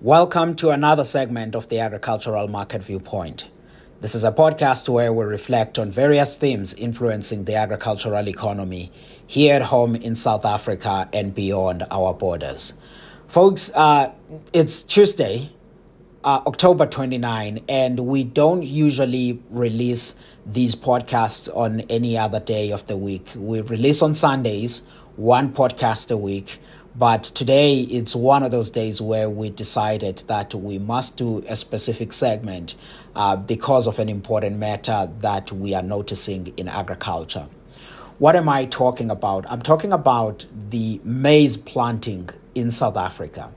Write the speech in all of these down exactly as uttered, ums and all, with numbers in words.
Welcome to another segment of the Agricultural Market Viewpoint. This is a podcast where we reflect on various themes influencing the agricultural economy here at home in South Africa and beyond our borders. Folks, uh, it's Tuesday, uh, October twenty-ninth, and we don't usually release these podcasts on any other day of the week. We release on Sundays, one podcast a week. But today, it's one of those days where we decided that we must do a specific segment uh, because of an important matter that we are noticing in agriculture. What am I talking about? I'm talking about the maize planting in South Africa.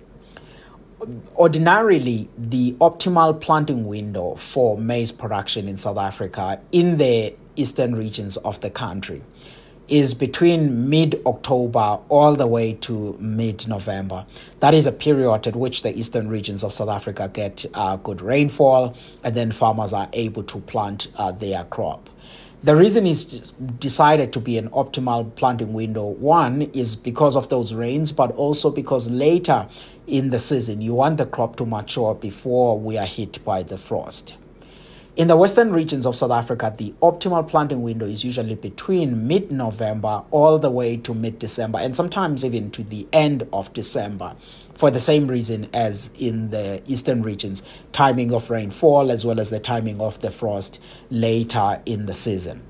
Ordinarily, the optimal planting window for maize production in South Africa in the eastern regions of the country is between mid-October all the way to mid-November. That is a period at which the eastern regions of South Africa get uh, good rainfall, and then farmers are able to plant uh, their crop. The reason is decided to be an optimal planting window, one, is because of those rains, but also because later in the season, you want the crop to mature before we are hit by the frost. In the western regions of South Africa, the optimal planting window is usually between mid-November all the way to mid-December, and sometimes even to the end of December, for the same reason as in the eastern regions, timing of rainfall as well as the timing of the frost later in the season.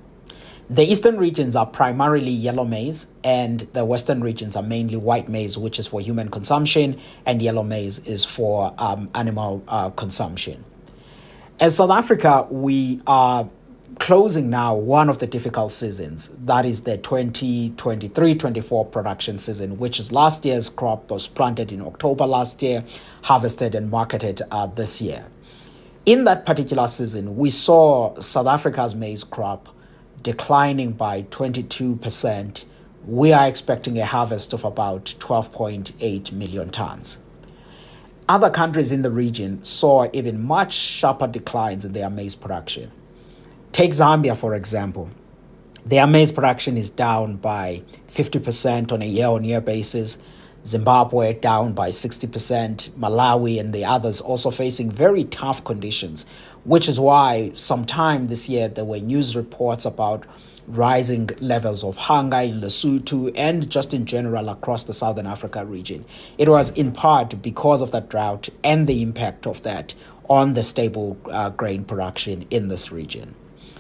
The eastern regions are primarily yellow maize, and the western regions are mainly white maize, which is for human consumption, and yellow maize is for um, animal uh, consumption. As South Africa, we are closing now one of the difficult seasons. That is the twenty twenty-three twenty-four production season, which is last year's crop was planted in October last year, harvested and marketed uh, this year. In that particular season, we saw South Africa's maize crop declining by twenty-two percent. We are expecting a harvest of about twelve point eight million tons. Other countries in the region saw even much sharper declines in their maize production. Take Zambia, for example. Their maize production is down by fifty percent on a year-on-year basis. Zimbabwe down by sixty percent. Malawi and the others also facing very tough conditions, which is why sometime this year there were news reports about rising levels of hunger in Lesotho and just in general across the Southern Africa region. It was in part because of that drought and the impact of that on the stable uh, grain production in this region.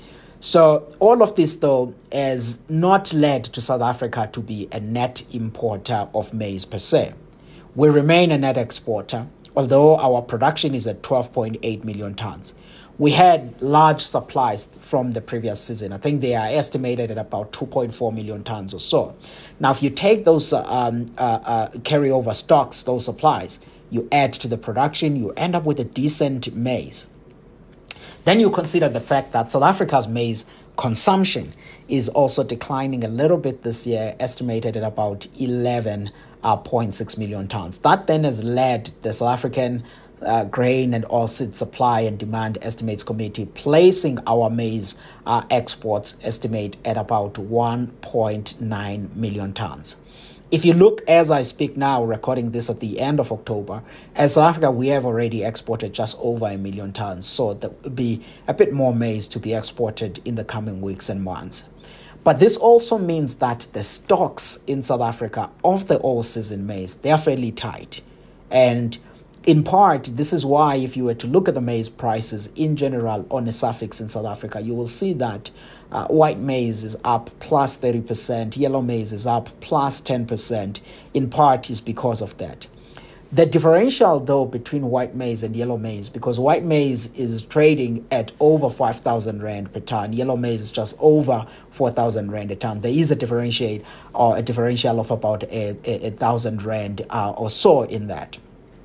So all of this, though, has not led to South Africa to be a net importer of maize per se. We remain a net exporter, although our production is at twelve point eight million tons. We had large supplies from the previous season. I think they are estimated at about two point four million tons or so. Now, if you take those um, uh, uh, carryover stocks, those supplies, you add to the production, you end up with a decent maize. Then you consider the fact that South Africa's maize consumption is also declining a little bit this year, estimated at about eleven point six million tons. That then has led the South African uh, Grain and Oilseed Supply and Demand Estimates Committee placing our maize uh, exports estimate at about one point nine million tons. If you look as I speak now, recording this at the end of October, as South Africa, we have already exported just over a million tons. So there will be a bit more maize to be exported in the coming weeks and months. But this also means that the stocks in South Africa of the all-season maize, they are fairly tight. And in part, this is why if you were to look at the maize prices in general on a SAFEX in South Africa, you will see that uh, white maize is up plus thirty percent, yellow maize is up plus ten percent. In part is because of that. The differential, though, between white maize and yellow maize, because white maize is trading at over five thousand rand per ton, yellow maize is just over four thousand rand a ton. There is a differentiate or a differential of about a, a, a thousand rand uh, or so in that.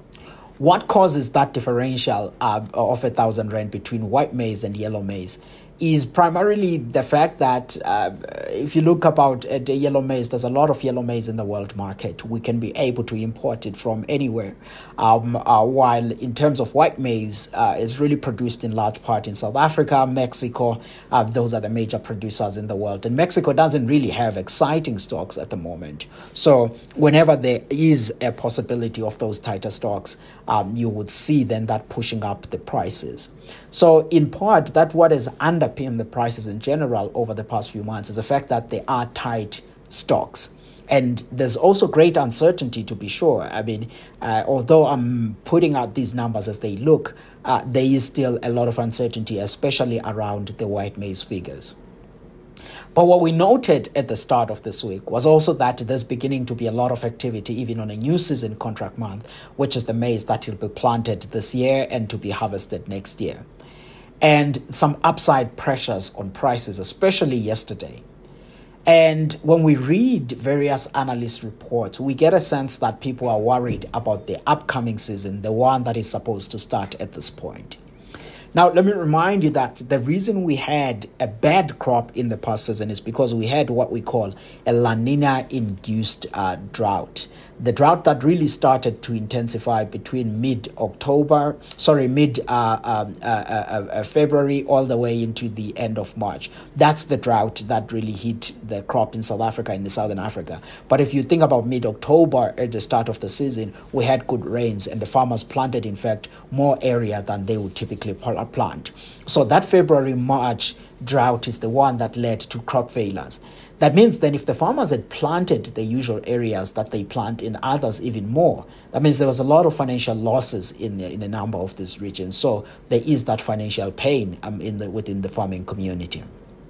What causes that differential uh, of a thousand rand between white maize and yellow maize is primarily the fact that uh, if you look about uh, the yellow maize, there's a lot of yellow maize in the world market. We can be able to import it from anywhere. Um, uh, while in terms of white maize, uh, it's really produced in large part in South Africa, Mexico. Uh, those are the major producers in the world. And Mexico doesn't really have exciting stocks at the moment. So whenever there is a possibility of those tighter stocks, um, you would see then that pushing up the prices. So in part, that's what has underpinned the prices in general over the past few months, is the fact that they are tight stocks. And there's also great uncertainty, to be sure. I mean, uh, although I'm putting out these numbers as they look, uh, there is still a lot of uncertainty, especially around the white maize figures. But what we noted at the start of this week was also that there's beginning to be a lot of activity even on a new season contract month, which is the maize that will be planted this year and to be harvested next year. And some upside pressures on prices, especially yesterday. And when we read various analyst reports, we get a sense that people are worried about the upcoming season, the one that is supposed to start at this point. Now, let me remind you that the reason we had a bad crop in the past season is because we had what we call a La Nina-induced uh, drought. The drought that really started to intensify between mid-October, sorry, mid uh, um, uh, uh, uh, February all the way into the end of March. That's the drought that really hit the crop in South Africa, in the Southern Africa. But if you think about mid-October at the start of the season, we had good rains and the farmers planted, in fact, more area than they would typically plant. So that February-March drought is the one that led to crop failures. That means then if the farmers had planted the usual areas that they plant in others even more, that means there was a lot of financial losses in, in a number of these regions. So there is that financial pain um, in the, within the farming community.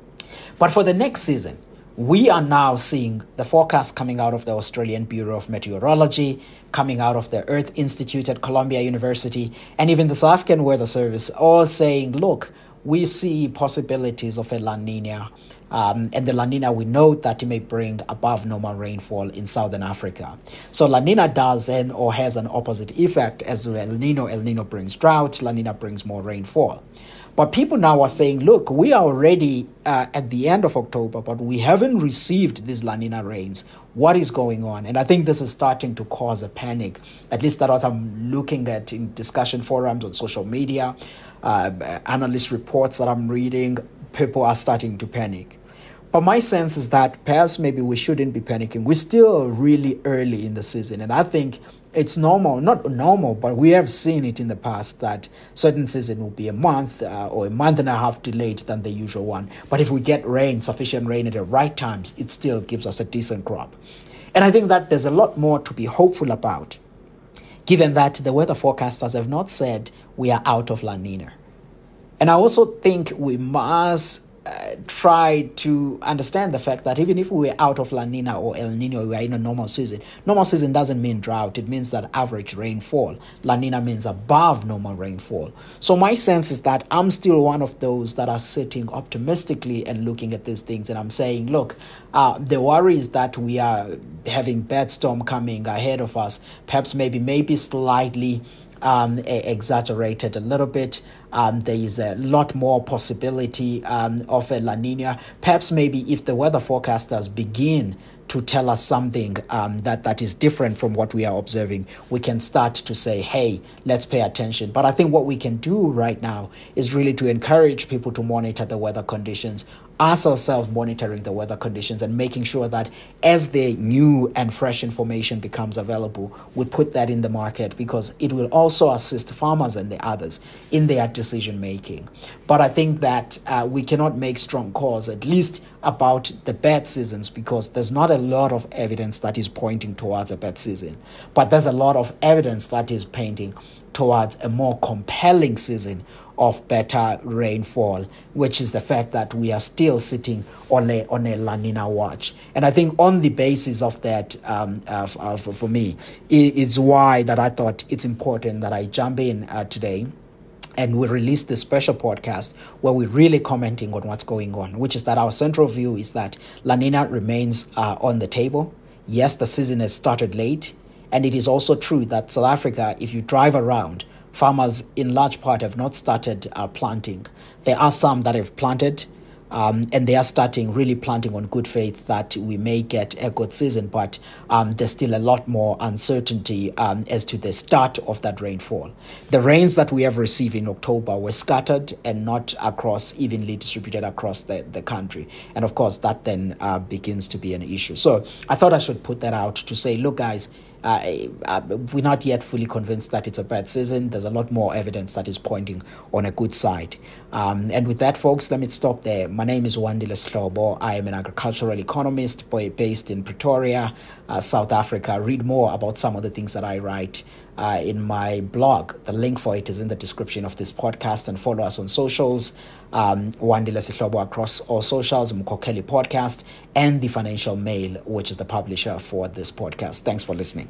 But for the next season, we are now seeing the forecast coming out of the Australian Bureau of Meteorology, coming out of the Earth Institute at Columbia University, and even the South African Weather Service, all saying, look, we see possibilities of a La Nina. Um, and the La Nina, we know that it may bring above normal rainfall in Southern Africa. So La Nina does and or has an opposite effect. As El Nino, El Nino brings drought, La Nina brings more rainfall. But people now are saying, look, we are already uh, at the end of October, but we haven't received these La Nina rains. What is going on? And I think this is starting to cause a panic. At least that's what I'm looking at in discussion forums on social media, uh, analyst reports that I'm reading. People are starting to panic. But my sense is that perhaps maybe we shouldn't be panicking. We're still really early in the season. And I think it's normal, not normal, but we have seen it in the past that certain season will be a month uh, or a month and a half delayed than the usual one. But if we get rain, sufficient rain at the right times, it still gives us a decent crop. And I think that there's a lot more to be hopeful about, given that the weather forecasters have not said we are out of La Nina. And I also think we must uh, try to understand the fact that even if we were out of La Nina or El Nino, we are in a normal season. Normal season doesn't mean drought. It means that average rainfall. La Nina means above normal rainfall. So my sense is that I'm still one of those that are sitting optimistically and looking at these things. And I'm saying, look, uh, the worry is that we are having bad storm coming ahead of us. Perhaps maybe, maybe slightly Um, exaggerated a little bit. Um, there is a lot more possibility um, of a La Nina. Perhaps maybe if the weather forecasters begin to tell us something um, that, that is different from what we are observing, we can start to say, hey, let's pay attention. But I think what we can do right now is really to encourage people to monitor the weather conditions, us ourselves monitoring the weather conditions and making sure that as the new and fresh information becomes available, we put that in the market, because it will also assist farmers and the others in their decision making. But I think that uh, we cannot make strong calls, at least about the bad seasons, because there's not a lot of evidence that is pointing towards a bad season. But there's a lot of evidence that is painting towards a more compelling season of better rainfall, which is the fact that we are still sitting on a on a La Nina watch. And I think on the basis of that, um, uh, uh, for, for me, it, it's why that I thought it's important that I jump in uh, today and we release this special podcast where we're really commenting on what's going on, which is that our central view is that La Nina remains uh, on the table. Yes, the season has started late. And it is also true that South Africa, if you drive around, farmers in large part have not started uh, planting. There are some that have planted, Um, and they are starting really planting on good faith that we may get a good season, but um, there's still a lot more uncertainty um, as to the start of that rainfall. The rains that we have received in October were scattered and not across, evenly distributed across the, the country. And of course, that then uh, begins to be an issue. So I thought I should put that out to say, look, guys, Uh, uh, we're not yet fully convinced that it's a bad season. There's a lot more evidence that is pointing on a good side. Um, and with that, folks, let me stop there. My name is Wandile Slobo. I am an agricultural economist based in Pretoria, uh, South Africa. Read more about some of the things that I write uh, in my blog. The link for it is in the description of this podcast, and follow us on socials. Um, Wandile Slobo across all socials, Mkokeli Podcast, and the Financial Mail, which is the publisher for this podcast. Thanks for listening.